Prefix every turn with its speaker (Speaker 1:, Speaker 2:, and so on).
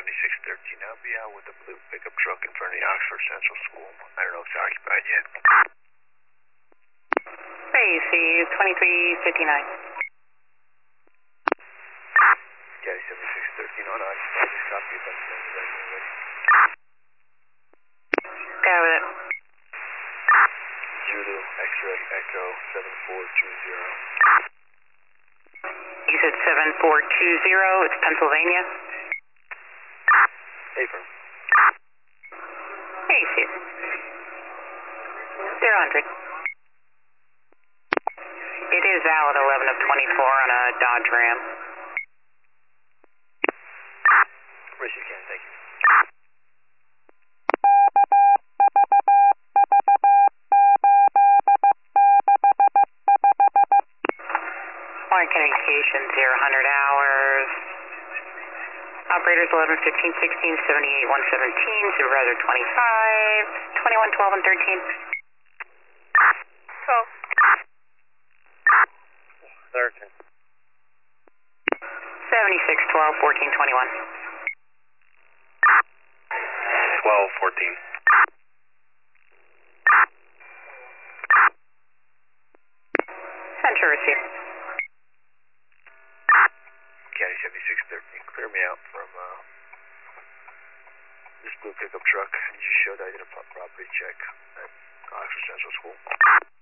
Speaker 1: 7613, I'll be out with the blue pickup truck in front of the Oxford Central School. I don't know if it's occupied yet.
Speaker 2: AC 2359.
Speaker 1: Caddy 7613 on occupied. Just copy if I'm saying the right way ready.
Speaker 2: Go with it.
Speaker 1: Zulu X-ray Echo 7420.
Speaker 2: You said 7420, it's Pennsylvania?
Speaker 1: Affirm.
Speaker 2: AC 000. It is valid 11 of 24 on a Dodge Ram.
Speaker 1: Race you can, thank you.
Speaker 2: Point communication 0, 100 hours. Operators 11, 15, 16, 78, 117, supervisor 25, 21, 12, and 13. 12.
Speaker 1: 13.
Speaker 2: 76, 12, 14, 21.
Speaker 1: 12, 14.
Speaker 2: Center receive.
Speaker 1: Caddy 7613, clear me out from this blue pickup truck. You just showed I did a property check at Oxford Central School.